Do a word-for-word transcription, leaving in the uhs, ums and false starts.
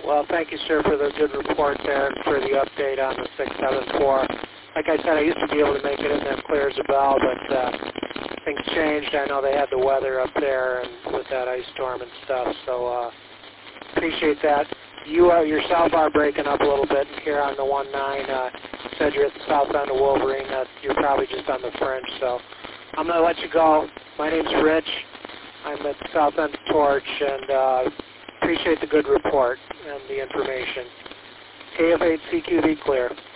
Well, thank you, sir, for the good report there and for the update on the six seven four. Like I said, I used to be able to make it in there clear as a bell, but uh, things changed. I know they had the weather up there and with that ice storm and stuff, so uh, appreciate that. You uh, yourself are breaking up a little bit here on the one nine. Uh, said you're at the south end of Wolverine. Uh, you're probably just on the fringe, so I'm going to let you go. My name's Rich. I'm at the south end of Torch, and uh, appreciate the good report and the information. K F eight C Q V clear.